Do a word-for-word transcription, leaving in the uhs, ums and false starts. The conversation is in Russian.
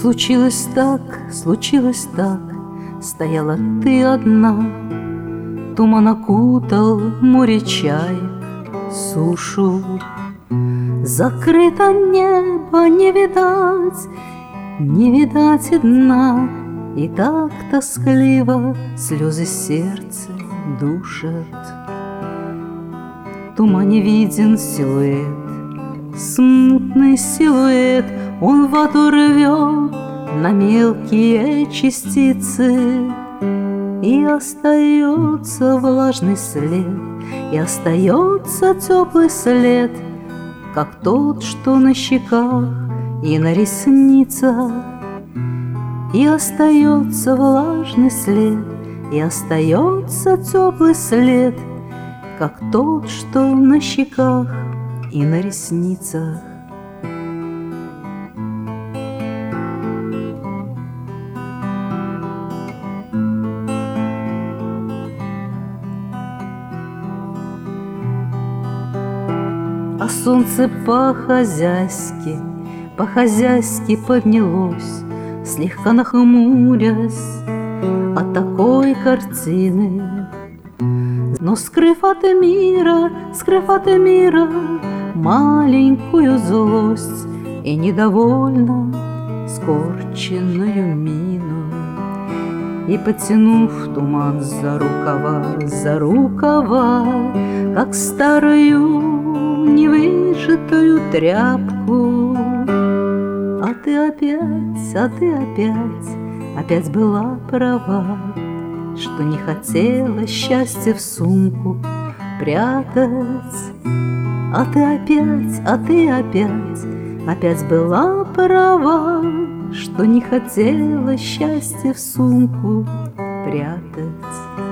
Случилось так, случилось так, стояла ты одна, туман окутал море чаек, сушу. Закрыто небо, не видать, не видать и дна, и так тоскливо слезы сердце душат. В тумане виден силуэт, смутный силуэт, он воду рвет на мелкие частицы, и остается влажный след, и остается теплый след, как тот, что на щеках и на ресницах. И остается влажный след, и остается теплый след, как тот, что на щеках и на ресницах. А солнце по-хозяйски, по-хозяйски поднялось, слегка нахмурясь от такой картины. Но скрыв от мира, скрыв от мира маленькую злость и недовольно скорченную мину, и потянув туман за рукава, за рукава, как старую невыжатую тряпку. А ты опять, а ты опять, опять была права, что не хотела счастье в сумку прятать. А ты опять, а ты опять, опять была права, что не хотела счастье в сумку прятать.